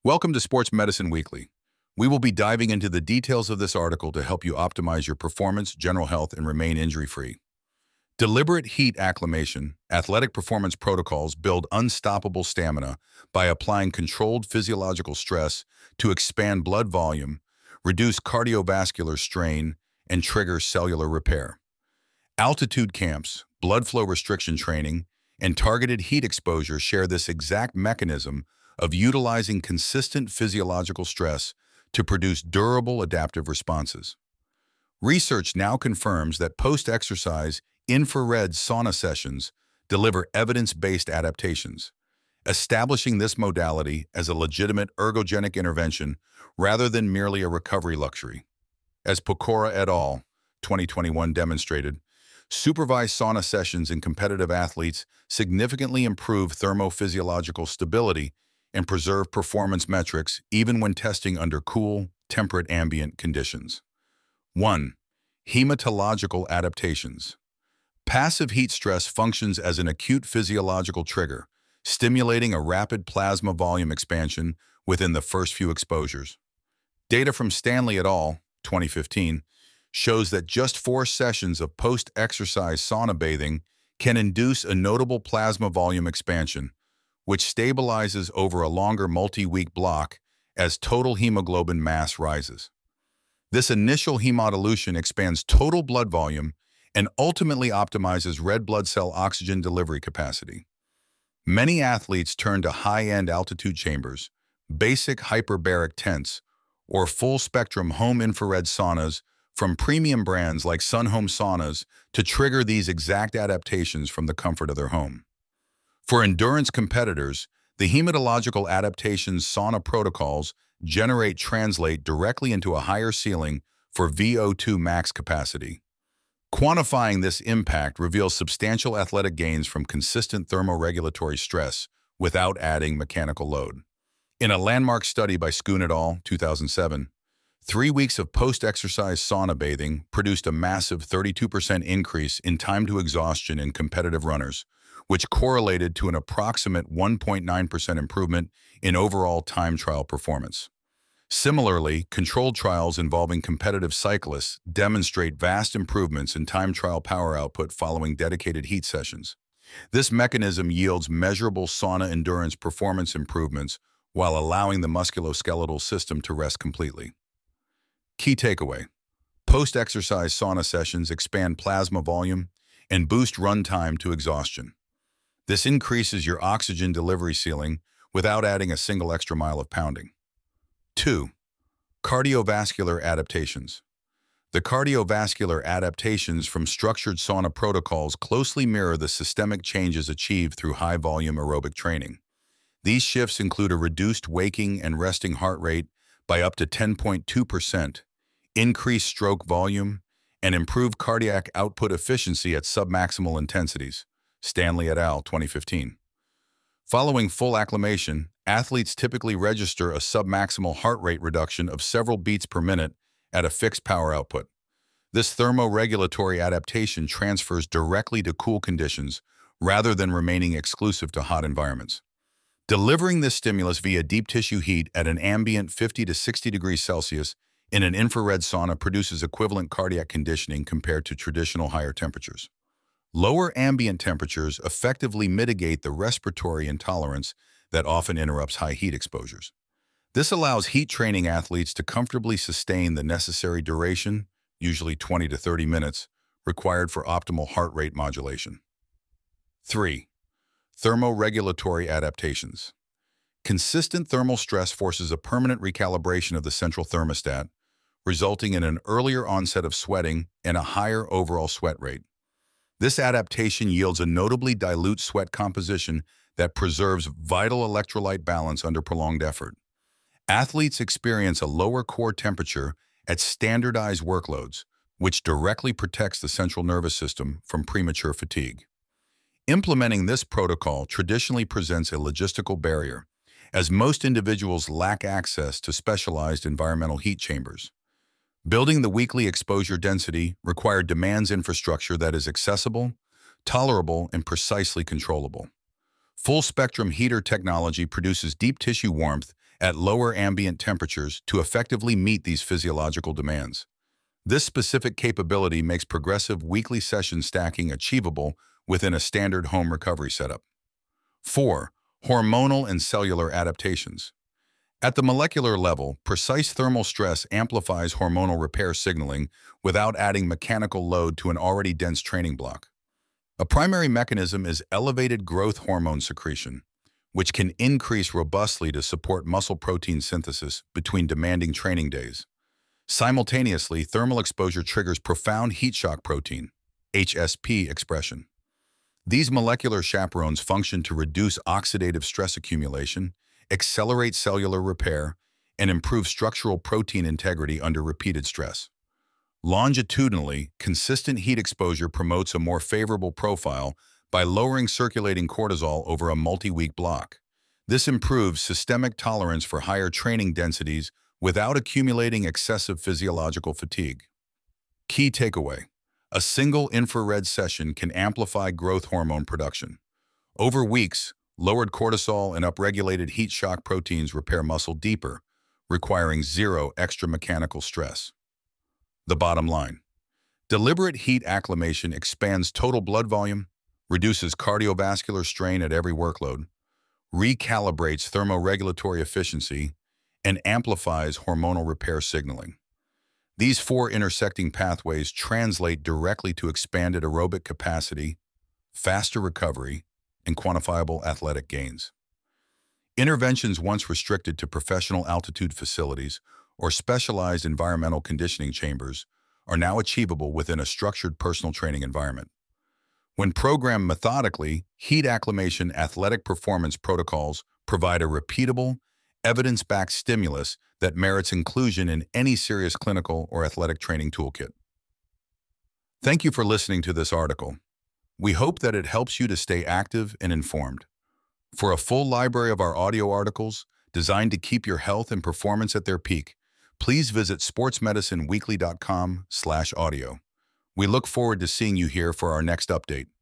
Welcome to Sports Medicine Weekly. We will be diving into the details of this article to help you optimize your performance, general health, and remain injury-free. Deliberate heat acclimation, athletic performance protocols build unstoppable stamina by applying controlled physiological stress to expand blood volume, reduce cardiovascular strain, and trigger cellular repair. Altitude camps, blood flow restriction training, and targeted heat exposure share this exact mechanism of utilizing consistent physiological stress to produce durable adaptive responses. Research now confirms that post-exercise infrared sauna sessions deliver evidence-based adaptations, establishing this modality as a legitimate ergogenic intervention rather than merely a recovery luxury. As Pokora et al. 2021 demonstrated, supervised sauna sessions in competitive athletes significantly improve thermophysiological stability and preserve performance metrics even when testing under cool, temperate ambient conditions. 1. Hematological adaptations. Passive heat stress functions as an acute physiological trigger, stimulating a rapid plasma volume expansion within the first few exposures. Data from Stanley et al. 2015 shows that just 4 sessions of post-exercise sauna bathing can induce a notable plasma volume expansion, which stabilizes over a longer multi-week block as total hemoglobin mass rises. This initial hemodilution expands total blood volume and ultimately optimizes red blood cell oxygen delivery capacity. Many athletes turn to high-end altitude chambers, basic hyperbaric tents, or full-spectrum home infrared saunas from premium brands like Sun Home Saunas to trigger these exact adaptations from the comfort of their home. For endurance competitors, the hematological adaptations sauna protocols translate directly into a higher ceiling for VO2 max capacity. Quantifying this impact reveals substantial athletic gains from consistent thermoregulatory stress without adding mechanical load. In a landmark study by Schoon et al. 2007, 3 weeks of post-exercise sauna bathing produced a massive 32% increase in time to exhaustion in competitive runners, which correlated to an approximate 1.9% improvement in overall time trial performance. Similarly, controlled trials involving competitive cyclists demonstrate vast improvements in time trial power output following dedicated heat sessions. This mechanism yields measurable sauna endurance performance improvements while allowing the musculoskeletal system to rest completely. Key takeaway: post-exercise sauna sessions expand plasma volume and boost run time to exhaustion. This increases your oxygen delivery ceiling without adding a single extra mile of pounding. 2. Cardiovascular adaptations. The cardiovascular adaptations from structured sauna protocols closely mirror the systemic changes achieved through high-volume aerobic training. These shifts include a reduced waking and resting heart rate by up to 10.2%, increased stroke volume, and improved cardiac output efficiency at submaximal intensities. Stanley et al. 2015. Following full acclimation, athletes typically register a submaximal heart rate reduction of several beats per minute at a fixed power output. This thermoregulatory adaptation transfers directly to cool conditions rather than remaining exclusive to hot environments. Delivering this stimulus via deep tissue heat at an ambient 50 to 60 degrees Celsius in an infrared sauna produces equivalent cardiac conditioning compared to traditional higher temperatures. Lower ambient temperatures effectively mitigate the respiratory intolerance that often interrupts high heat exposures. This allows heat training athletes to comfortably sustain the necessary duration, usually 20 to 30 minutes, required for optimal heart rate modulation. 3. Thermoregulatory adaptations. Consistent thermal stress forces a permanent recalibration of the central thermostat, resulting in an earlier onset of sweating and a higher overall sweat rate. This adaptation yields a notably dilute sweat composition that preserves vital electrolyte balance under prolonged effort. Athletes experience a lower core temperature at standardized workloads, which directly protects the central nervous system from premature fatigue. Implementing this protocol traditionally presents a logistical barrier, as most individuals lack access to specialized environmental heat chambers. Building the weekly exposure density demands infrastructure that is accessible, tolerable, and precisely controllable. Full-spectrum heater technology produces deep tissue warmth at lower ambient temperatures to effectively meet these physiological demands. This specific capability makes progressive weekly session stacking achievable within a standard home recovery setup. 4. Hormonal and cellular adaptations. At the molecular level, precise thermal stress amplifies hormonal repair signaling without adding mechanical load to an already dense training block. A primary mechanism is elevated growth hormone secretion, which can increase robustly to support muscle protein synthesis between demanding training days. Simultaneously, thermal exposure triggers profound heat shock protein, HSP, expression. These molecular chaperones function to reduce oxidative stress accumulation, accelerate cellular repair, and improve structural protein integrity under repeated stress. Longitudinally, consistent heat exposure promotes a more favorable profile by lowering circulating cortisol over a multi-week block. This improves systemic tolerance for higher training densities without accumulating excessive physiological fatigue. Key takeaway: a single infrared session can amplify growth hormone production. Over weeks, lowered cortisol and upregulated heat shock proteins repair muscle deeper, requiring zero extra mechanical stress. The bottom line: deliberate heat acclimation expands total blood volume, reduces cardiovascular strain at every workload, recalibrates thermoregulatory efficiency, and amplifies hormonal repair signaling. These four intersecting pathways translate directly to expanded aerobic capacity, faster recovery, and quantifiable athletic gains. Interventions once restricted to professional altitude facilities or specialized environmental conditioning chambers are now achievable within a structured personal training environment. When programmed methodically, heat acclimation athletic performance protocols provide a repeatable, evidence-backed stimulus that merits inclusion in any serious clinical or athletic training toolkit. Thank you for listening to this article. We hope that it helps you to stay active and informed. For a full library of our audio articles designed to keep your health and performance at their peak, please visit sportsmedicineweekly.com/audio. We look forward to seeing you here for our next update.